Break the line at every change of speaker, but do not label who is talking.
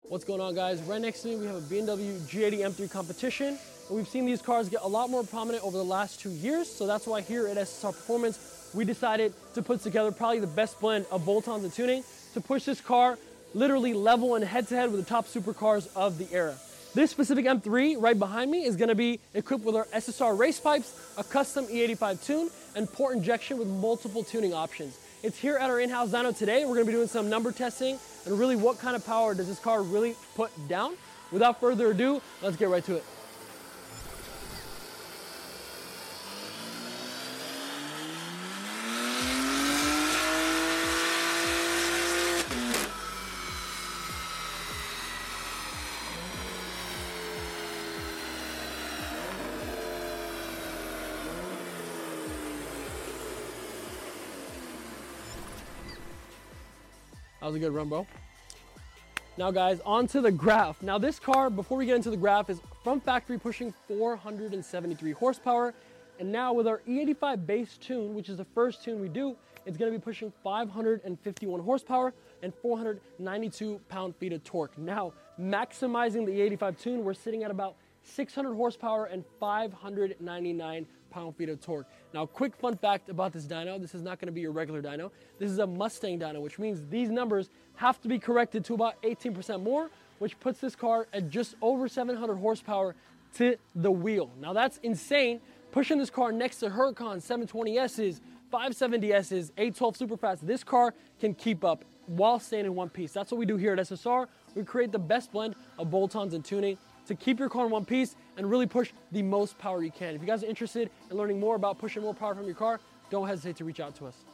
What's going on, guys? Right next to me we have a BMW G80 M3 Competition, and we've seen these cars get a lot more prominent over the last 2 years, so that's why here at SSR Performance we decided to put together probably the best blend of bolt-ons and tuning to push this car literally level and head-to-head with the top supercars of the era. This specific M3 right behind me is going to be equipped with our SSR race pipes, a custom E85 tune, and port injection with multiple tuning options. It's here at our in-house dyno today. We're going to be doing some number testing and really what kind of power does this car really put down. Without further ado, let's get right to it. That was a good run, bro. Now guys, onto the graph. Now this car, before we get into the graph, is from factory pushing 473 horsepower. And now with our E85 base tune, which is the first tune we do, it's gonna be pushing 551 horsepower and 492 pound-feet of torque. Now, maximizing the E85 tune, we're sitting at about 600 horsepower and 599 pound-feet of torque. Now, quick fun fact about this dyno, this is not gonna be your regular dyno. This is a Mustang dyno, which means these numbers have to be corrected to about 18% more, which puts this car at just over 700 horsepower to the wheel. Now that's insane. Pushing this car next to Huracan 720S's, 570S's, 812 Superfast, this car can keep up while staying in one piece. That's what we do here at SSR. We create the best blend of bolt-ons and tuning to keep your car in one piece and really push the most power you can. If you guys are interested in learning more about pushing more power from your car, don't hesitate to reach out to us.